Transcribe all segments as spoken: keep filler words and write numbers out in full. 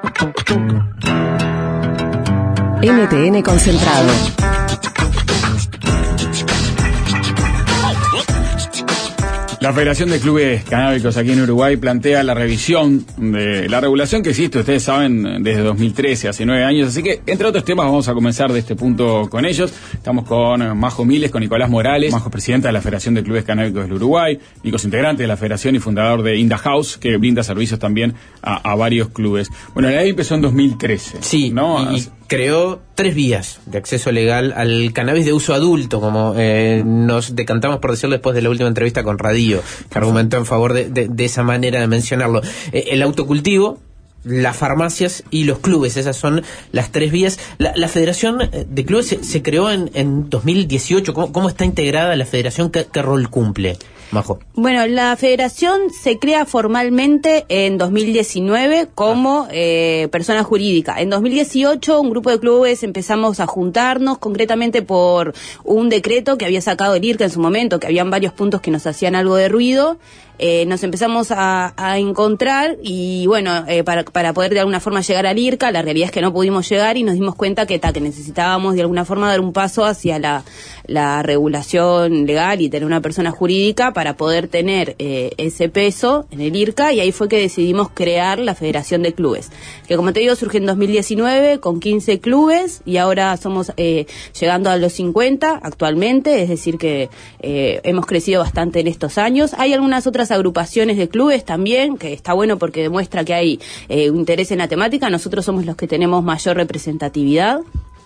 N T N Concentrado. La Federación de Clubes Canábicos aquí en Uruguay plantea la revisión de la regulación que existe, ustedes saben, desde dos mil trece, hace nueve años, así que entre otros temas vamos a comenzar de este punto con ellos. Estamos con Majo Miles, con Nicolás Morales. Majo es presidenta de la Federación de Clubes Canábicos del Uruguay, Nico es integrante de la Federación y fundador de In The House, que brinda servicios también a, a varios clubes. Bueno, la ley empezó en dos mil trece. Sí, ¿no? y, y creó tres vías de acceso legal al cannabis de uso adulto, como eh, nos decantamos por decirlo después de la última entrevista con Radillo, que argumentó en favor de, de, de esa manera de mencionarlo. Eh, el autocultivo, las farmacias y los clubes, esas son las tres vías. La, la Federación de Clubes se, se creó en, en dos mil dieciocho. ¿Cómo, cómo está integrada la Federación? ¿Qué, qué rol cumple? Majo. Bueno, la Federación se crea formalmente en dos mil diecinueve como eh, persona jurídica. En dos mil dieciocho un grupo de clubes empezamos a juntarnos, concretamente por un decreto que había sacado el IRCA en su momento, que habían varios puntos que nos hacían algo de ruido. Eh, nos empezamos a, a encontrar y bueno, eh, para, para poder de alguna forma llegar al IRCA, la realidad es que no pudimos llegar y nos dimos cuenta que, ta, que necesitábamos de alguna forma dar un paso hacia la, la regulación legal y tener una persona jurídica para poder tener eh, ese peso en el IRCA, y ahí fue que decidimos crear la Federación de Clubes, que como te digo surge en dos mil diecinueve con quince clubes y ahora somos eh, llegando a los cincuenta actualmente, es decir que eh, hemos crecido bastante en estos años. Hay algunas otras agrupaciones de clubes también, que está bueno porque demuestra que hay eh, un interés en la temática. Nosotros somos los que tenemos mayor representatividad.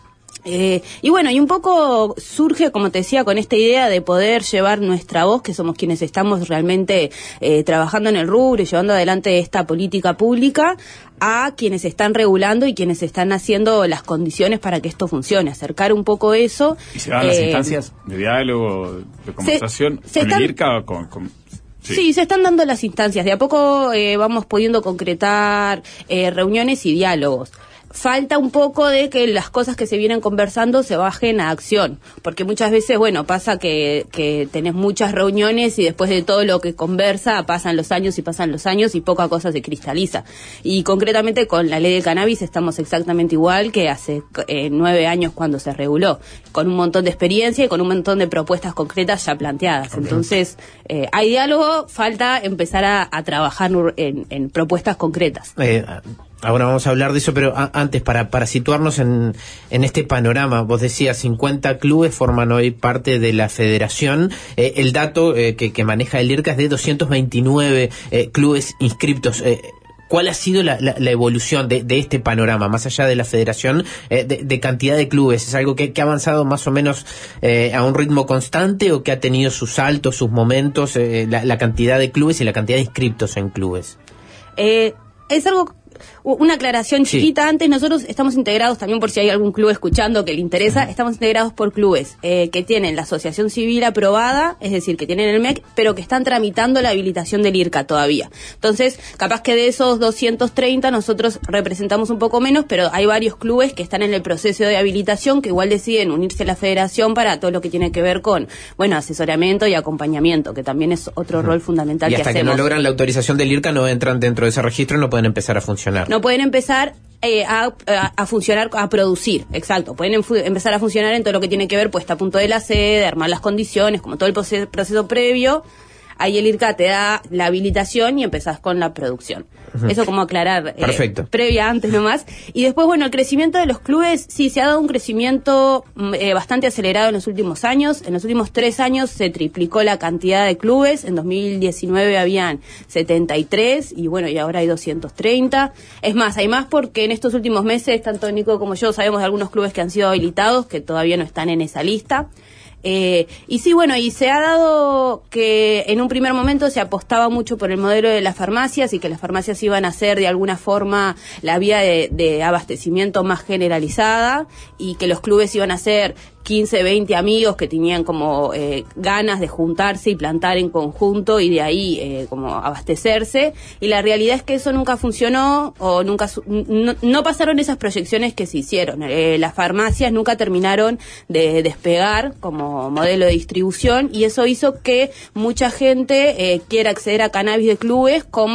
Eh, y bueno, y un poco surge, como te decía, con esta idea de poder llevar nuestra voz, que somos quienes estamos realmente eh, trabajando en el rubro y llevando adelante esta política pública, a quienes están regulando y quienes están haciendo las condiciones para que esto funcione, acercar un poco eso. ¿Y se dan eh, las instancias de diálogo, de conversación se, se con están, el IRCA? Con, con, sí. sí, se están dando las instancias. De a poco eh, vamos pudiendo concretar eh, reuniones y diálogos. Falta un poco de que las cosas que se vienen conversando se bajen a acción, porque muchas veces, bueno, pasa que, que tenés muchas reuniones y después de todo lo que conversa pasan los años y pasan los años y poca cosa se cristaliza. Y concretamente con la ley de cannabis estamos exactamente igual que hace eh, nueve años cuando se reguló, con un montón de experiencia y con un montón de propuestas concretas ya planteadas. Okay. Entonces, eh, hay diálogo, falta empezar a, a trabajar en, en propuestas concretas. Eh, Ahora vamos a hablar de eso, pero a, antes, para, para situarnos en, en este panorama, vos decías, cincuenta clubes forman hoy parte de la federación. Eh, el dato eh, que, que maneja el IRCA es de doscientos veintinueve eh, clubes inscriptos. Eh, ¿Cuál ha sido la, la, la evolución de, de este panorama, más allá de la federación, eh, de, de cantidad de clubes? ¿Es algo que, que ha avanzado más o menos eh, a un ritmo constante o que ha tenido sus saltos, sus momentos, eh, la, la cantidad de clubes y la cantidad de inscriptos en clubes? Eh, es algo... Una aclaración chiquita sí. Antes, nosotros estamos integrados también, por si hay algún club escuchando que le interesa, uh-huh. Estamos integrados por clubes eh, que tienen la asociación civil aprobada, es decir, que tienen el M E C, pero que están tramitando la habilitación del IRCA todavía. Entonces, capaz que de esos doscientos treinta nosotros representamos un poco menos, pero hay varios clubes que están en el proceso de habilitación que igual deciden unirse a la federación para todo lo que tiene que ver con, bueno, asesoramiento y acompañamiento, que también es otro uh-huh. rol fundamental que hacemos. Y hasta que no logran la autorización del IRCA no entran dentro de ese registro y no pueden empezar a funcionar. No pueden empezar eh, a, a, a funcionar, a producir, exacto. Pueden enfu- empezar a funcionar en todo lo que tiene que ver puesta a punto de la sede, armar las condiciones, como todo el proceso, proceso previo. Ahí el IRCA te da la habilitación y empezás con la producción. Uh-huh. Eso como aclarar. Perfecto. Eh, previa antes nomás. Y después, bueno, el crecimiento de los clubes, sí, se ha dado un crecimiento eh, bastante acelerado en los últimos años. En los últimos tres años se triplicó la cantidad de clubes. En dos mil diecinueve habían setenta y tres y bueno, y ahora hay doscientos treinta. Es más, hay más porque en estos últimos meses, tanto Nico como yo sabemos de algunos clubes que han sido habilitados, que todavía no están en esa lista. Eh, y sí, bueno, y se ha dado que en un primer momento se apostaba mucho por el modelo de las farmacias y que las farmacias iban a ser de alguna forma la vía de, de abastecimiento más generalizada y que los clubes iban a ser quince, veinte amigos que tenían como eh, ganas de juntarse y plantar en conjunto y de ahí eh, como abastecerse, y la realidad es que eso nunca funcionó o nunca no, no pasaron esas proyecciones que se hicieron. Eh, las farmacias nunca terminaron de despegar como modelo de distribución y eso hizo que mucha gente eh, quiera acceder a cannabis de clubes como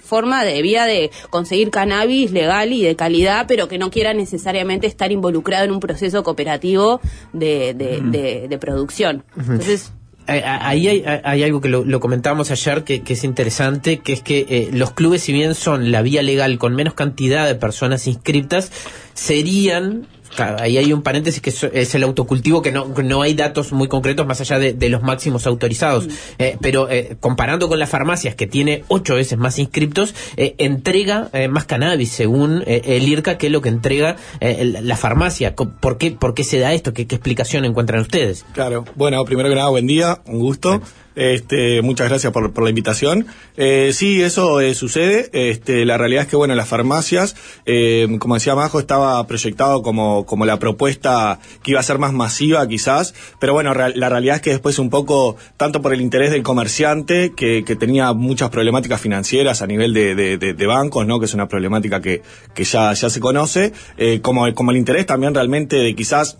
forma de vía de conseguir cannabis legal y de calidad, pero que no quiera necesariamente estar involucrado en un proceso cooperativo de, de, uh-huh. de, de producción. Uh-huh. Entonces, ahí hay, hay algo que lo, lo comentábamos ayer que, que es interesante, que es que eh, los clubes, si bien son la vía legal con menos cantidad de personas inscriptas, serían... Ahí hay un paréntesis que es el autocultivo, que no, no hay datos muy concretos más allá de, de los máximos autorizados. Mm. Eh, pero eh, comparando con las farmacias, que tiene ocho veces más inscriptos, eh, entrega eh, más cannabis, según eh, el I R C A, que es lo que entrega eh, la farmacia. ¿Por qué, ¿Por qué se da esto? ¿Qué, qué explicación encuentran ustedes? Claro, bueno, primero que nada, buen día, un gusto. Sí. Este, muchas gracias por, por la invitación. Eh, sí, eso eh, sucede. Este, la realidad es que, bueno, las farmacias, eh, como decía Majo, estaba proyectado como, como la propuesta que iba a ser más masiva, quizás. Pero bueno, real, la realidad es que después un poco, tanto por el interés del comerciante, que, que tenía muchas problemáticas financieras a nivel de, de, de, de bancos, ¿no? Que es una problemática que, que ya, ya se conoce, eh, como, como el interés también realmente de quizás,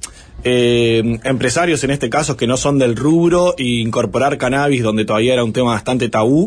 Eh, empresarios en este caso que no son del rubro, e incorporar cannabis donde todavía era un tema bastante tabú,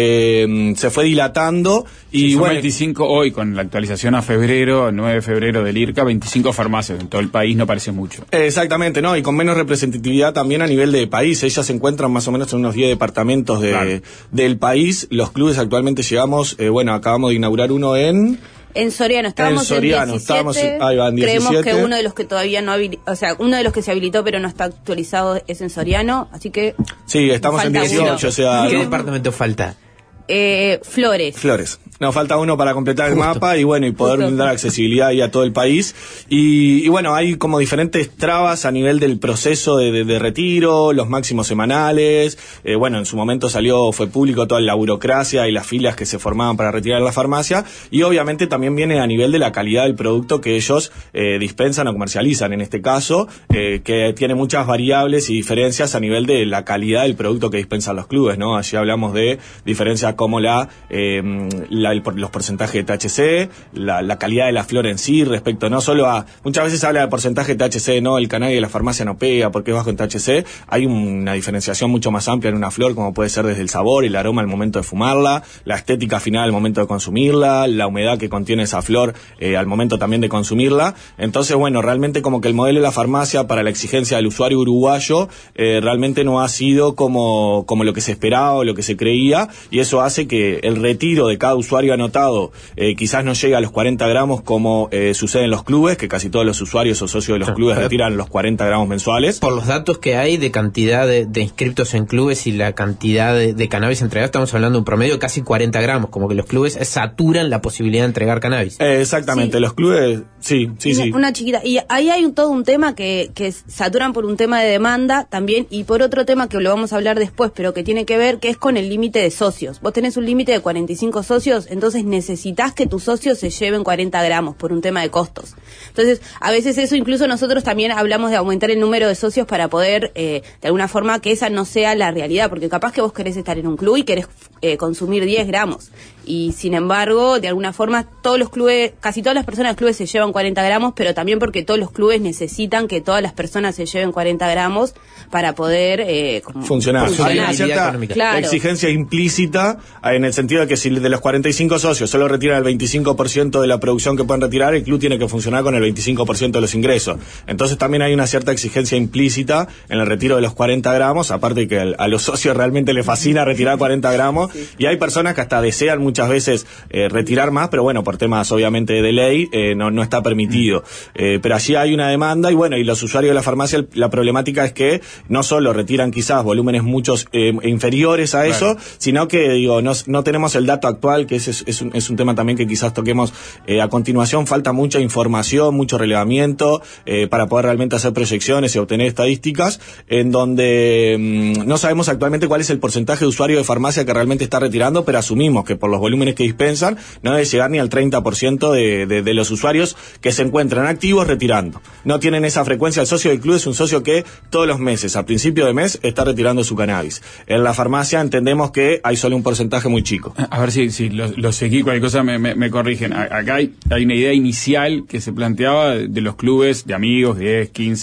eh, se fue dilatando y sí, bueno, veinticinco hoy con la actualización a febrero, nueve de febrero del I R C A, veinticinco farmacias en todo el país, no parece mucho. Eh, exactamente, no, y con menos representatividad también a nivel de país. Ellas se encuentran más o menos en unos diez departamentos de, claro. del país. Los clubes actualmente llegamos, eh, bueno, acabamos de inaugurar uno en En Soriano, estábamos en Soriano, en diecisiete, estábamos, ahí van, diecisiete. Creemos que uno de los que todavía no habilitó, o sea, uno de los que se habilitó pero no está actualizado es en Soriano, así que... Sí, estamos en dieciocho, uno. O sea... ¿Qué departamento falta? Eh, Flores. Flores. Nos falta uno para completar Justo. el mapa y bueno, y poder Justo. dar accesibilidad ahí a todo el país. Y, y bueno, hay como diferentes trabas a nivel del proceso de, de, de retiro, los máximos semanales. Eh, bueno, en su momento salió, fue público toda la burocracia y las filas que se formaban para retirar la farmacia. Y obviamente también viene a nivel de la calidad del producto que ellos eh, dispensan o comercializan, en este caso, eh, que tiene muchas variables y diferencias a nivel de la calidad del producto que dispensan los clubes, ¿no? Allí hablamos de diferencias como la, eh, la el, los porcentajes de T H C, la, la calidad de la flor en sí, respecto no solo a, muchas veces se habla de porcentaje de T H C, no, el cannabis de la farmacia no pega porque es bajo en T H C. Hay una diferenciación mucho más amplia en una flor, como puede ser desde el sabor, el aroma al momento de fumarla, la estética final al momento de consumirla, la humedad que contiene esa flor eh, al momento también de consumirla. Entonces, bueno, realmente como que el modelo de la farmacia para la exigencia del usuario uruguayo eh, realmente no ha sido como, como lo que se esperaba o lo que se creía, y eso hace que el retiro de cada usuario anotado eh, quizás no llegue a los cuarenta gramos como eh, sucede en los clubes, que casi todos los usuarios o socios de los clubes retiran los cuarenta gramos mensuales. Por los datos que hay de cantidad de, de inscriptos en clubes y la cantidad de, de cannabis entregado, estamos hablando de un promedio de casi cuarenta gramos, como que los clubes saturan la posibilidad de entregar cannabis. Eh, exactamente, sí. Los clubes, sí, sí, una, sí. Una chiquita, y ahí hay un, todo un tema que, que saturan por un tema de demanda también, y por otro tema que lo vamos a hablar después, pero que tiene que ver, que es con el límite de socios. Vos tenés un límite de cuarenta y cinco socios, entonces necesitas que tus socios se lleven cuarenta gramos por un tema de costos. Entonces, a veces eso, incluso nosotros también hablamos de aumentar el número de socios para poder, eh, de alguna forma, que esa no sea la realidad, porque capaz que vos querés estar en un club y querés eh, consumir diez gramos, y sin embargo, de alguna forma, todos los clubes, casi todas las personas del clubes se llevan cuarenta gramos, pero también porque todos los clubes necesitan que todas las personas se lleven cuarenta gramos para poder eh, como funcionar. funcionar. Hay una cierta claro. exigencia implícita en el sentido de que si de los cuarenta y cinco socios solo retiran el veinticinco por ciento de la producción que pueden retirar, el club tiene que funcionar con el veinticinco por ciento de los ingresos. Entonces también hay una cierta exigencia implícita en el retiro de los cuarenta gramos, aparte de que a los socios realmente les fascina retirar cuarenta gramos, sí. Y hay personas que hasta desean muchas veces eh, retirar más, pero bueno, por temas obviamente de ley eh, no, no está permitido. Eh, pero allí hay una demanda y bueno, y los usuarios de la farmacia, la problemática es que no solo retiran quizás volúmenes muchos eh, inferiores a eso, claro. Sino que digo, no, no tenemos el dato actual, que ese es, es, un, es un tema también que quizás toquemos eh, a continuación. Falta mucha información, mucho relevamiento eh, para poder realmente hacer proyecciones y obtener estadísticas, en donde mmm, no sabemos actualmente cuál es el porcentaje de usuarios de farmacia que realmente está retirando, pero asumimos que por los volúmenes que dispensan no debe llegar ni al treinta por ciento de, de, de los usuarios que se encuentran activos retirando. No tienen esa frecuencia. El socio del club es un socio que todos los meses, a principio de mes, está retirando su cannabis. En la farmacia entendemos que hay solo un porcentaje muy chico. A ver si, si lo, lo seguí, cualquier cosa me, me, me corrigen. Acá hay, hay una idea inicial que se planteaba de los clubes de amigos, diez, quince,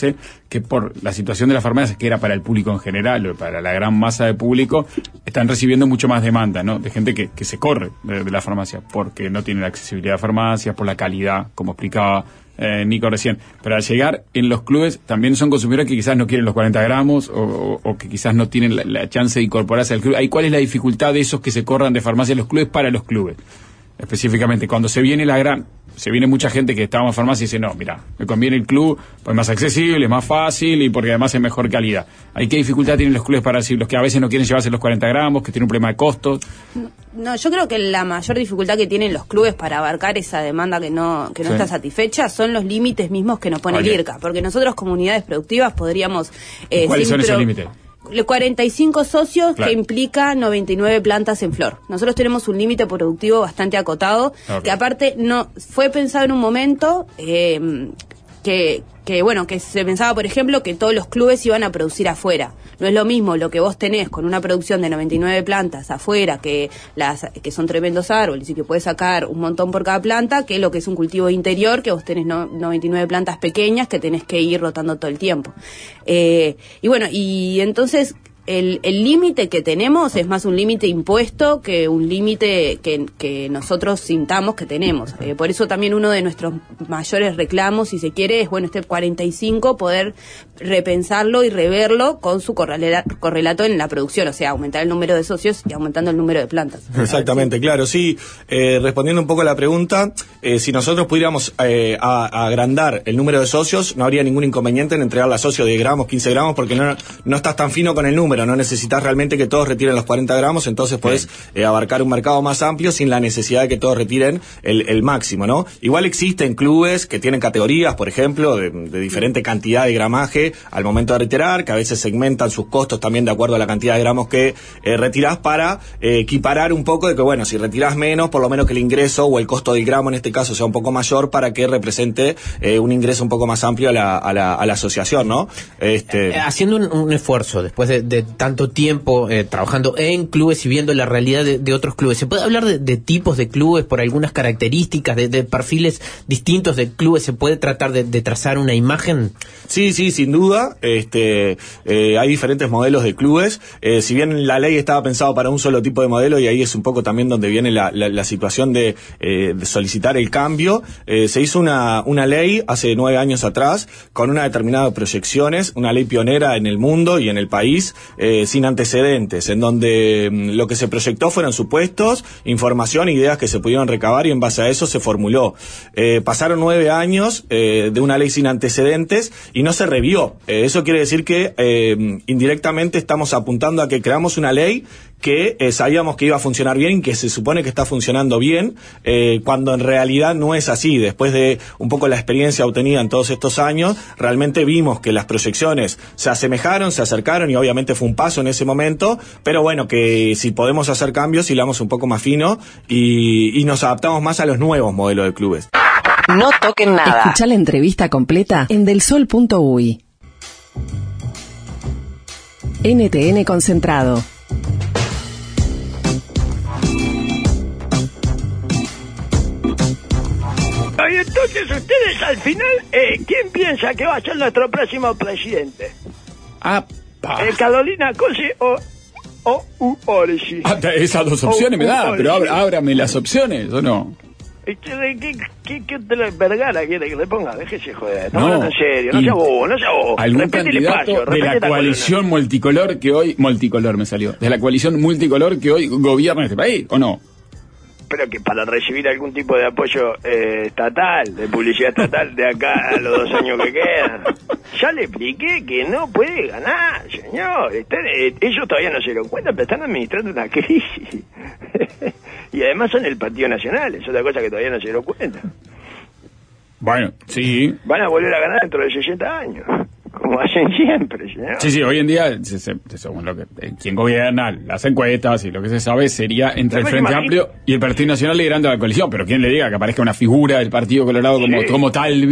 que por la situación de las farmacias, que era para el público en general, o para la gran masa de público, están recibiendo mucho más demanda, ¿no? De gente que, que se corre de, de la farmacia, porque no tiene la accesibilidad a farmacias, por la calidad, como explicaba eh, Nico recién. Pero al llegar en los clubes, también son consumidores que quizás no quieren los cuarenta gramos, o, o, o que quizás no tienen la, la chance de incorporarse al club. ¿Ahí cuál es la dificultad de esos que se corran de farmacia en los clubes para los clubes? Específicamente, cuando se viene la gran, se viene mucha gente que estaba en farmacia y dice, no, mira, me conviene el club, pues es más accesible, es más fácil y porque además es mejor calidad. ¿Ahí qué dificultad tienen los clubes para decir, los que a veces no quieren llevarse los cuarenta gramos, que tienen un problema de costos? No, no, yo creo que la mayor dificultad que tienen los clubes para abarcar esa demanda que no que no sí. está satisfecha son los límites mismos que nos pone el IRCA, porque nosotros, comunidades productivas, podríamos... Eh, ¿Cuáles son esos límites? cuarenta y cinco socios, claro, que implica noventa y nueve plantas en flor. Nosotros tenemos un límite productivo bastante acotado, okay, que aparte no fue pensado en un momento eh, que, que, bueno, que se pensaba, por ejemplo, que todos los clubes iban a producir afuera. No es lo mismo lo que vos tenés con una producción de noventa y nueve plantas afuera, que las que son tremendos árboles y que puedes sacar un montón por cada planta, que lo que es un cultivo interior, que vos tenés no, noventa y nueve plantas pequeñas que tenés que ir rotando todo el tiempo. Eh, y bueno, y entonces... El límite que tenemos es más un límite impuesto que un límite que, que nosotros sintamos que tenemos. Eh, por eso también uno de nuestros mayores reclamos, si se quiere, es, bueno, este cuarenta y cinco, poder repensarlo y reverlo con su correla, correlato en la producción, o sea, aumentar el número de socios y aumentando el número de plantas. Exactamente, claro, sí. Eh, respondiendo un poco a la pregunta, eh, si nosotros pudiéramos eh, a, a agrandar el número de socios, no habría ningún inconveniente en entregarle a socios diez gramos, quince gramos, porque no, no estás tan fino con el número. No necesitas realmente que todos retiren los cuarenta gramos, entonces podés eh, abarcar un mercado más amplio sin la necesidad de que todos retiren el, el máximo, ¿no? Igual existen clubes que tienen categorías, por ejemplo, de, de diferente cantidad de gramaje al momento de retirar, que a veces segmentan sus costos también de acuerdo a la cantidad de gramos que eh, retirás para eh, equiparar un poco de que, bueno, si retirás menos, por lo menos que el ingreso o el costo del gramo en este caso sea un poco mayor para que represente eh, un ingreso un poco más amplio a la, a la, a la asociación, ¿no? Este... Eh, haciendo un, un esfuerzo después de, de tanto tiempo eh, trabajando en clubes y viendo la realidad de, de otros clubes, ¿se puede hablar de, de tipos de clubes por algunas características, de, de perfiles distintos de clubes? ¿Se puede tratar de, de trazar una imagen? Sí, sí, sin duda. Este, eh, hay diferentes modelos de clubes. Eh, si bien la ley estaba pensado para un solo tipo de modelo, y ahí es un poco también donde viene la, la, la situación de, eh, de solicitar el cambio, eh, se hizo una, una ley hace nueve años atrás con una determinada proyecciones, una ley pionera en el mundo y en el país, eh, sin antecedentes, en donde mmm, lo que se proyectó fueron supuestos, información, ideas que se pudieron recabar y en base a eso se formuló. Eh, pasaron nueve años eh, de una ley sin antecedentes y no se revió. Eh, eso quiere decir que eh, indirectamente estamos apuntando a que creamos una ley que eh, sabíamos que iba a funcionar bien y que se supone que está funcionando bien, eh, cuando en realidad no es así. Después de un poco la experiencia obtenida en todos estos años, realmente vimos que las proyecciones se asemejaron, se acercaron y obviamente fue un paso en ese momento, pero bueno, que si podemos hacer cambios, hilamos un poco más fino y, y nos adaptamos más a los nuevos modelos de clubes. No toquen nada. Escuchá la entrevista completa en delsol punto uy. N T N Concentrado. Y entonces ustedes al final, eh, ¿quién piensa que va a ser nuestro próximo presidente? Ah, eh, ¿Carolina Cose o, o U Orsi? Ah, esas dos opciones o, me da, pero ábra, ábrame las opciones, ¿o no? ¿Qué, qué, qué, qué Vergara quiere que le ponga? Déjese joder, estamos no, hablando en serio, no sea bobo, no sea bobo. ¿Algún candidato espacio, de la coalición columna. multicolor que hoy, multicolor me salió, de la coalición multicolor que hoy gobierna este país, o no? Pero que para recibir algún tipo de apoyo eh, estatal, de publicidad estatal de acá a los dos años que quedan. Ya le expliqué que no puede ganar, señor. Están, eh, ellos todavía no se dieron cuenta, pero están administrando una crisis. Y además son el Partido Nacional, es otra cosa que todavía no se dieron cuenta. Bueno, sí. Van a volver a ganar dentro de sesenta años. Como hacen siempre, señor. Sí, sí, hoy en día, se, se, según lo que quien gobierna, las encuestas y lo que se sabe, sería entre el Frente Amplio y el Partido Nacional liderando la coalición. Pero quien le diga que aparezca una figura del Partido Colorado como, sí. como Talvi,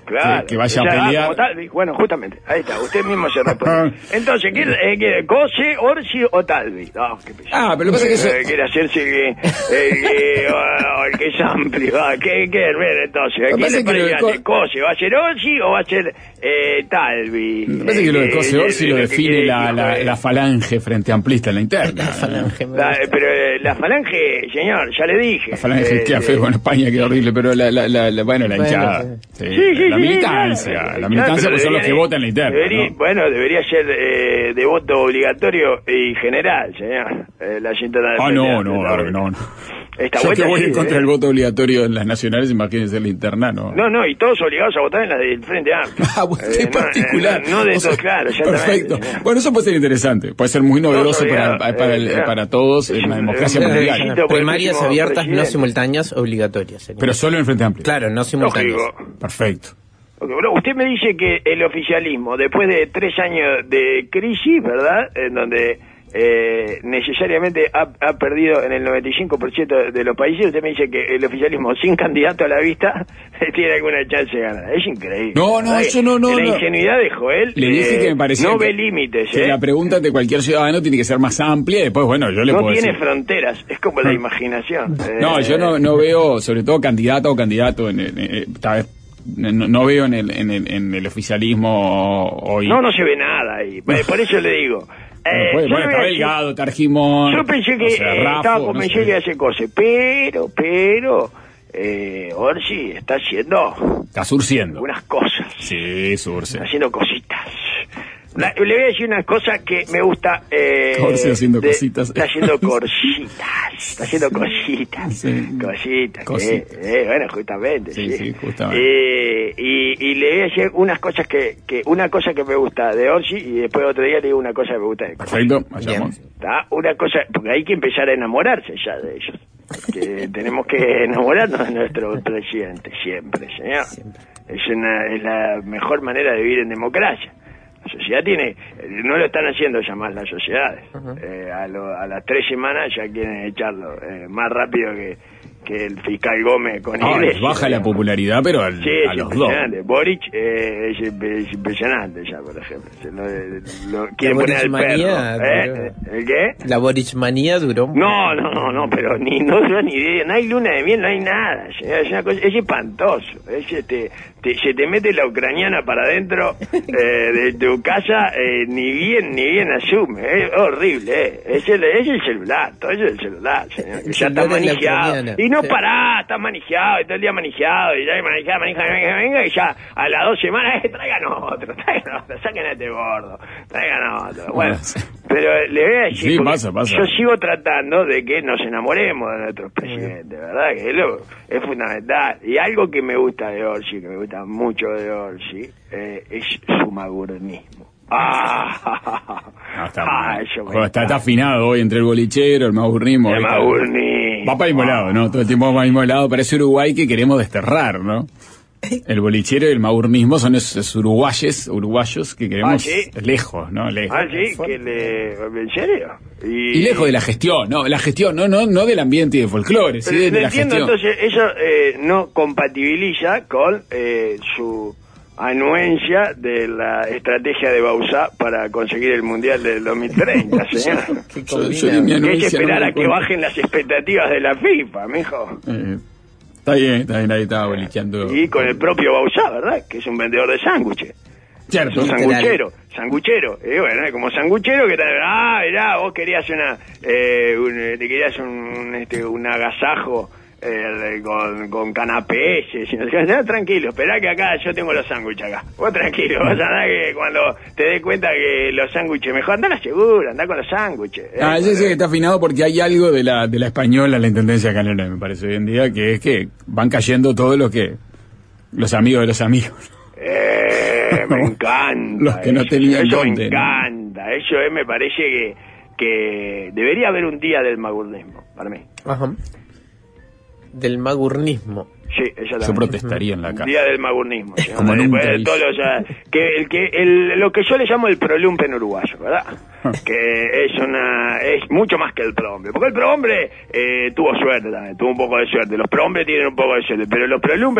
Claro. que, que vaya O sea, a ah, pelear. como tal, bueno, justamente, ahí está, usted mismo se responde. Entonces, ¿quiere, eh, quiere Cose, Orsi o Talvi? No, qué pesado. Ah, pero lo que pasa es que eso- Eh, quiere hacerse el que, el que, o- el que es amplio. Ah, ¿Qué quiere ver entonces? Lo que ¿Quién pasa le es que lo de parece? Co- ¿Cose va a ser Orsi o va a ser eh, Talvi? Me parece que lo de Cose Orsi lo que define quiere la, el la, hijo de- la falange frente amplista en la interna. La falange, me La- gusta. pero eh, la falange, señor, ya le dije. La falange Eh, queda feo con España, queda horrible, pero la, la, la, la- bueno, la Bueno, hinchada. sí. Sí, Sí, sí, la sí, militancia. claro. La Claro, militancia pero pues son los que debería- votan en la interna. debería- ¿no? Bueno, debería ser eh, de voto obligatorio y general, señor. Eh, la interna Ah, de no, pelea, no, la- no, no. no. Esta Yo que vuelta voy sí, en contra eh. del voto obligatorio en las nacionales, imagínense la interna, ¿no? No, no, y todos obligados a votar en la del Frente Amplio. Ah, bueno, Eh, en no, particular. eh, No, no de O sea, todos, claro, exactamente. perfecto. señor. Bueno, eso puede ser interesante. Puede ser muy novedoso para, obligados, para, el- eh, para todos en la eh, democracia eh, mundial. eh, por el Primarias próximo abiertas, no presidente. simultáneas, obligatorias. sería. Pero solo en el Frente Amplio. Claro, no simultáneas. Lógico. Perfecto. Ok, bueno, usted me dice que el oficialismo, después de tres años de crisis, ¿verdad? En donde eh, necesariamente ha, ha perdido en el noventa y cinco por ciento de los países, usted me dice que el oficialismo sin candidato a la vista tiene alguna chance de ganar. Es increíble. No, no, ¿verdad? eso no, no, La no. ingenuidad de Joel Le dije eh, que me parecía no que, ve límites. que ¿eh? la pregunta de cualquier ciudadano tiene que ser más amplia y después, bueno, yo le No puedo tiene decir. fronteras, es como la imaginación. No, Eh, yo no, no veo, sobre todo candidata o candidato, en, en- en- tal vez, no, no veo en el, en el, en el oficialismo hoy. No, no se ve nada ahí. Por eso le digo. Eh, Bueno, yo bueno, le voy está a decir- Delgado, Tarjimón. Yo pensé que o sea, eh, Raffo, estaba no convencido sé. de hacer cosas, pero, pero, eh, Orsi está haciendo Está surciendo. unas cosas, Sí, surce. está haciendo cositas. La- le voy a decir una cosa que me gusta. Eh, Orsi haciendo de- cositas. Está haciendo cositas, está haciendo cositas, Sí. cositas. Cositas. eh, eh, bueno, justamente. Sí, Sí, sí, justamente. Eh, y, y le voy a decir unas cosas que, que, una cosa que me gusta de Orsi y después otro día le digo una cosa que me gusta de Orsi. Perfecto, vayamos. ¿Tá? Una cosa, porque hay que empezar a enamorarse ya de ellos. Que tenemos que enamorarnos de nuestro presidente siempre, señor. Es, una, es la mejor manera de vivir en democracia. La sociedad tiene, eh, no lo están haciendo ya más las sociedades. Eh, a, lo- a las tres semanas ya quieren echarlo eh, más rápido que, que el fiscal Gómez con Ah, les Iglesias. baja la popularidad, pero al- Sí, a es los dos. impresionante. Boric eh, es, es impresionante ya, por ejemplo. Se lo, lo quiere La poner al Borichmanía, perro. ¿Eh? duró. ¿El qué? La Borichmanía duró. No, no, no, no, pero ni no duró ni idea, no hay luna de miel, no hay nada, señora, es una cosa, es espantoso, es este, te, se te mete la ucraniana para adentro eh, de tu casa, eh, ni bien, ni bien asume, es horrible, eh. es, el, es el celular, todo eso es el celular, señor, que El ya está celular es la manejado, ucraniana, y no sí. pará, está manejado, y todo el día manejado, y ya manejado, manejado, venga, venga, y ya a las dos semanas, eh, traigan otro, traigan otro, saquen a este gordo, traigan otro, bueno, pero le voy a decir, Sí, porque pasa, pasa. yo sigo tratando de que nos enamoremos de nuestros presidentes, ¿verdad? Que es, lo- es fundamental. Y algo que me gusta de Orsi, que me gusta mucho de Orsi, eh, es su magurnismo. ¡Ah! No, está, ah, muy- eso me Joder, está, está encanta. afinado hoy entre el bolichero, el maurnismo. El ¿viste? magurnismo. Va para el mismo lado, ¿no? Todo el tiempo va para el mismo lado. Parece Uruguay que queremos desterrar, ¿no? El bolichero y el maurnismo son esos uruguayes, uruguayos que queremos Ah, ¿sí? lejos, ¿no? Lejos. Ah, sí, que le... ¿En serio? Y lejos de la gestión, ¿no? La gestión, no, no, no del ambiente y del folclore, sí de, Pero de la entiendo, gestión. entonces, eso eh, no compatibiliza con eh, su anuencia de la estrategia de Bauzá para conseguir el Mundial del dos mil treinta, señor. ¿Qué Yo- combina? yo ni mi Que hay que anuencia, no esperar me a que acuerdo. bajen las expectativas de la FIFA, mijo. Eh, está bien, está bien, ahí estaba bolicheando. Y con el propio Bauzá, ¿verdad? Que es un vendedor de sándwiches. Cierto. Un sanguchero, sanguchero. Y bueno, como sanguchero que tal, ah, mirá, vos querías una, eh, un, eh, te querías un, un, este, un agasajo eh, con, con canapés. Y no sé qué. No, tranquilo, esperá que acá yo tengo los sándwiches acá. Vos tranquilo, vas a ver que cuando te des cuenta que los sándwiches mejor, andá a la segura, andá con los sándwiches. ¿eh? Ah, yo sé que está afinado porque hay algo de la de la española, la intendencia canela, me parece hoy en día, que es que van cayendo todos los que los amigos de los amigos. Eh, me encanta. Los que no eso. tenían Eso dónde, me ¿no? encanta. Eso eh, me parece que, que debería haber un día del magurnismo, para mí. Ajá. Del magurnismo. Sí, ella Yo protestaría en la casa. Día del magurnismo. ¿sí? Como Después nunca de hizo. todos los, ah, que, el, que, el, lo que yo le llamo el prolumpen uruguayo, ¿verdad? Que es una es mucho más que el prohombre. Porque el prohombre eh, tuvo suerte también, tuvo un poco de suerte. Los prohombres tienen un poco de suerte, pero los prolumpes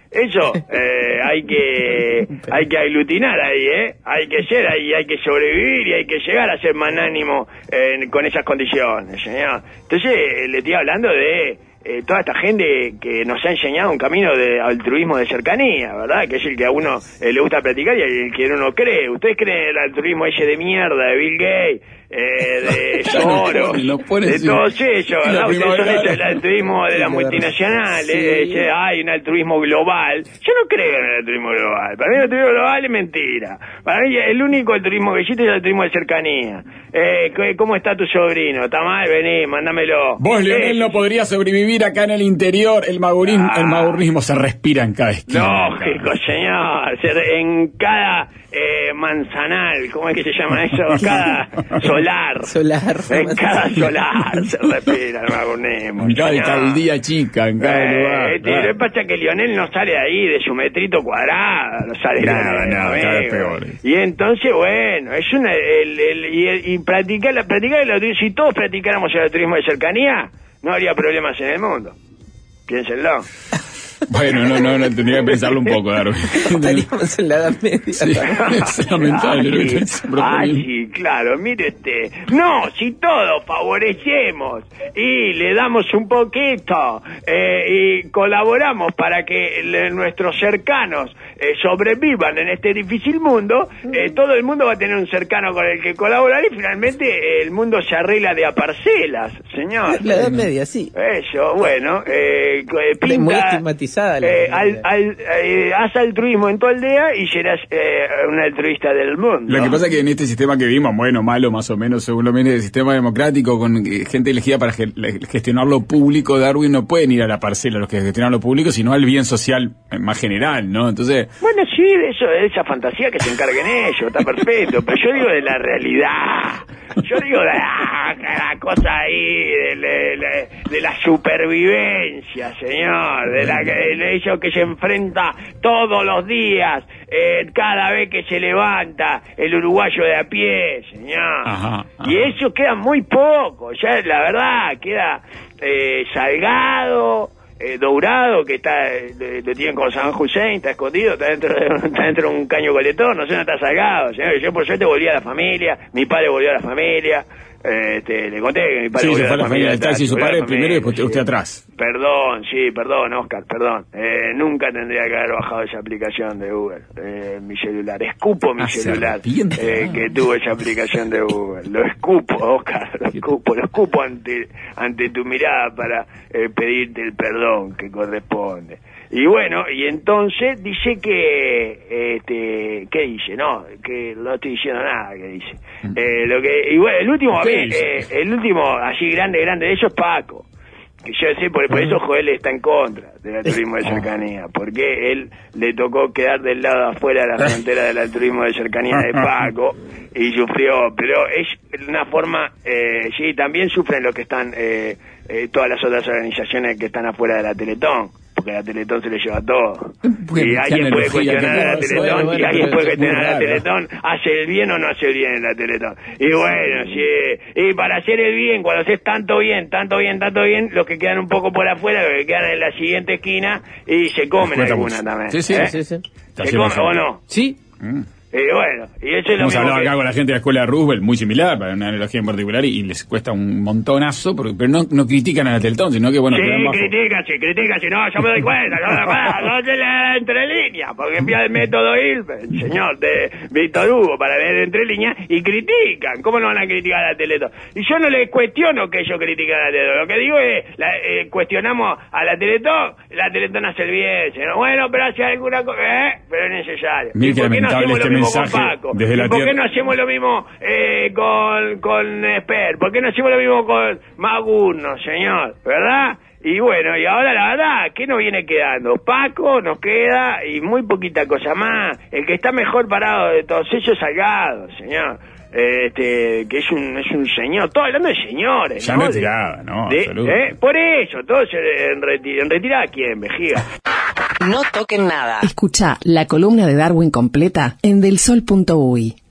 Eso eh, hay que hay que aglutinar ahí, ¿eh? Hay que ser ahí, hay que sobrevivir y hay que llegar a ser magnánimo eh, con esas condiciones, señor. Entonces, eh, le estoy hablando de eh, toda esta gente que nos ha enseñado un camino de altruismo de cercanía, ¿verdad? Que es el que a uno eh, le gusta practicar y el que uno cree. ¿Ustedes creen en el altruismo ese de mierda de Bill Gates? Eh, de Soros, de todos ellos, ¿verdad? Ustedes son eso, el altruismo de las multinacionales, sí. ese, hay un altruismo global. Yo no creo en el altruismo global. Para mí el altruismo global es mentira. Para mí el único altruismo que existe es el altruismo de cercanía. Eh, ¿Cómo está tu sobrino? ¿Está mal? Vení, mándamelo. Vos, Leonel, eh, no podría sobrevivir acá en el interior. El magurismo, ah, el magurismo se respira en cada esquina. Lógico, señor. En cada eh, manzanal, ¿cómo es que se llama eso? Cada solar. Solar. En cada solar se respira el magurismo. En cada alcaldía chica, en cada eh, lugar. Lo que pasa es que Lionel no sale de ahí, de su metrito cuadrado, no sale no, de ahí. No, no, cada vez peor. Y entonces, bueno, es una... El, el, y, el, y practicar, la, practicar el altruismo, si todos practicáramos el altruismo de cercanía, no habría problemas en el mundo. Piénsenlo. Bueno, no, no, no, tendría que pensarlo un poco, Darwin. Estaríamos en la Edad Media. Sí, es lamentable. Ah, sí. Ah, sí, claro, mire este. No, si todos favorecemos y le damos un poquito eh, y colaboramos para que le, nuestros cercanos eh, sobrevivan en este difícil mundo, eh, todo el mundo va a tener un cercano con el que colaborar y finalmente eh, el mundo se arregla de a parcelas, señor. La Edad Media, sí. Eso, bueno, eh, pinta... Muy estigmatizada. Eh, al, al, eh, haz altruismo en tu aldea y serás eh, un altruista del mundo. Lo que pasa es que en este sistema que vimos, bueno, malo más o menos, según lo menos el sistema democrático, con gente elegida para gestionar lo público, Darwin, no pueden ir a la parcela los que gestionan lo público, sino al bien social más general, ¿no? Entonces... Bueno, sí, de eso, de esa fantasía que se encarguen ellos, está perfecto, pero yo digo de la realidad. Yo digo de la, la cosa ahí, de, de, de, de la supervivencia, señor, de la de ellos que se enfrenta todos los días, eh, cada vez que se levanta el uruguayo de a pie, señor. Ajá, ajá. Y eso queda muy poco, ya la verdad, queda eh, Salgado, eh, Dourado, que está, eh, lo tienen con San Hussein, está escondido, está dentro de, está dentro de un caño coletón, no sé dónde está Salgado, señor. Yo por suerte volví a la familia, mi padre volvió a la familia. Este, le conté que mi padre sí, volvió a la, la familia. Está, sí, su padre primero y después sí. Usted atrás. Perdón, sí, perdón, Oscar, perdón. Eh, nunca tendría que haber bajado esa aplicación de Google, eh, mi celular. Escupo mi ah, celular, eh, que tuvo esa aplicación de Google. Lo escupo, Oscar, lo escupo, lo escupo ante, ante tu mirada para eh, pedirte el perdón que corresponde. Y bueno, y entonces dice que, este, ¿qué dice? No, que no estoy diciendo nada, que dice. Eh, lo que, y bueno, el último, eh, el último, así grande, grande de ellos es Paco. Que yo sé, por, por eso Joel está en contra del altruismo de cercanía, porque él le tocó quedar del lado afuera de la frontera del altruismo de cercanía de Paco y sufrió, pero es una forma, eh, sí, también sufren los que están, eh, eh, todas las otras organizaciones que están afuera de la Teletón, porque la Teletón se le lleva todo. Y alguien puede cuestionar a la Teletón, bueno, y alguien puede cuestionar a la Teletón, ¿hace el bien o no hace el bien en la Teletón? Y bueno, sí, y para hacer el bien, cuando haces tanto bien, tanto bien, tanto bien, los que quedan un poco por afuera, los que quedan en la siguiente esquina, y se comen alguna también. Sí, sí, ¿eh? sí, sí. ¿Se comen o no? Sí. Mm. Y bueno, y eso es lo Hemos mismo hablado que... acá con la gente de la escuela de Roosevelt, muy similar, para una analogía en particular, y, y les cuesta un montonazo, pero, pero no, no critican a la Teletón, sino que bueno... Sí, critican, sí, critican, sí, no, yo me doy cuenta, yo me doy cuenta, no se lee entre líneas, porque envía el método Hilbert, señor, de Víctor Hugo, para leer entre líneas, y critican, ¿cómo no van a criticar a la Teletón? Y yo no les cuestiono que ellos critican a la Teletón, lo que digo es, la, eh, cuestionamos a la Teletón, la Teletón hace el bien, señor, bueno, pero hace alguna cosa, ¿eh? Pero es necesario. ¿Y por qué no hacemos este lo mismo mensaje con Paco? desde la ¿Y por qué tierra? no hacemos lo mismo eh, con, con Esper? ¿Por qué no hacemos lo mismo con Magurno, señor? ¿Verdad? Y bueno, y ahora la verdad, ¿qué nos viene quedando? Paco nos queda y muy poquita cosa más. El que está mejor parado de todos ellos es Salgado, señor. Este, que es un es un señor, todo hablando de señores, ya ¿no? en retirada, ¿no? De, ¿eh? Por eso, todos en, reti en retirada, ¿quién? Vejiga. No toquen nada. Escucha la columna de Darwin completa en del sol punto uy.